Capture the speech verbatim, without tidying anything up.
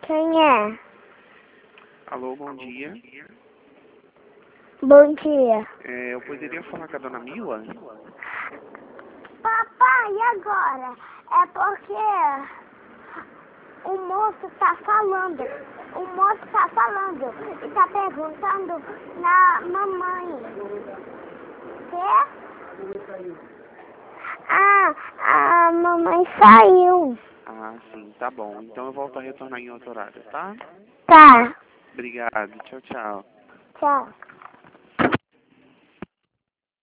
Quem é? Alô, bom dia. Bom dia. É, eu poderia falar com a dona Mila? Papai, e agora? É porque o moço tá falando. O moço tá falando e tá perguntando na mamãe. Quê? Ah, a mamãe saiu. Ah, sim, tá bom. Então eu volto a retornar em outro horário, tá? Tá. Obrigado, tchau, tchau. Tchau.